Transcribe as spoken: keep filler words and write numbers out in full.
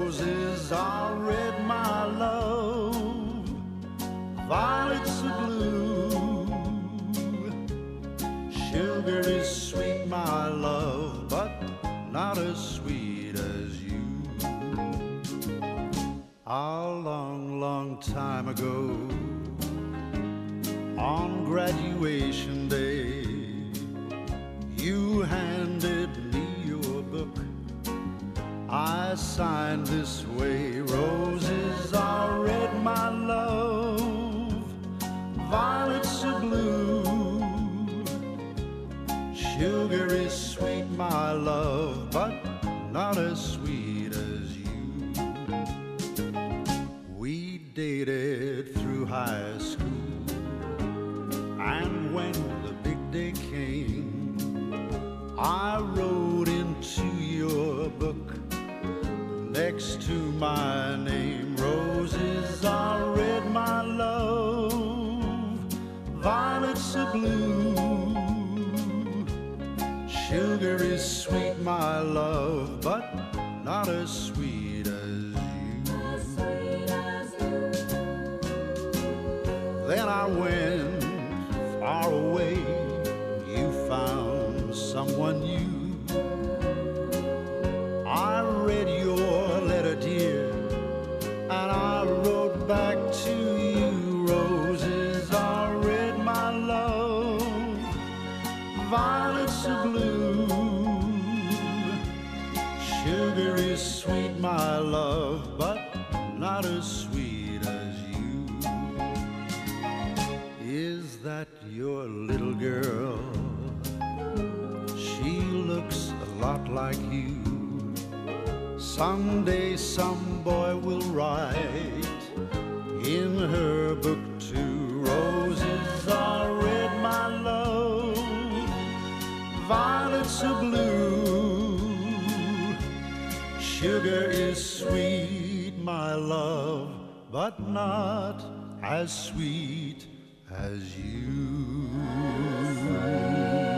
Roses are red, my love, violets are blue. Sugar is sweet, my love, but not as sweet as you. A long, long time ago, on graduation day, you handed me your book. I signed this way: roses are red, my love, violets are blue. Sugar is sweet, my love, but not as sweet as you. We dated through high school, and when the big day came, I wrote into your book next to my name: roses are red, my love, violets are blue. Sugar is sweet, my love, but not as sweet as you. As sweet as you. Then I went far away, you found someone new. I read your letter, dear, and I wrote back to you: roses are red, my love, violets are blue. Sugar is sweet, my love, but not as sweet as you. Is that your little girl? She looks a lot like you. Someday some boy will write in her book too: roses are red, my love, violets are blue. Sugar is sweet, my love, but not as sweet as you.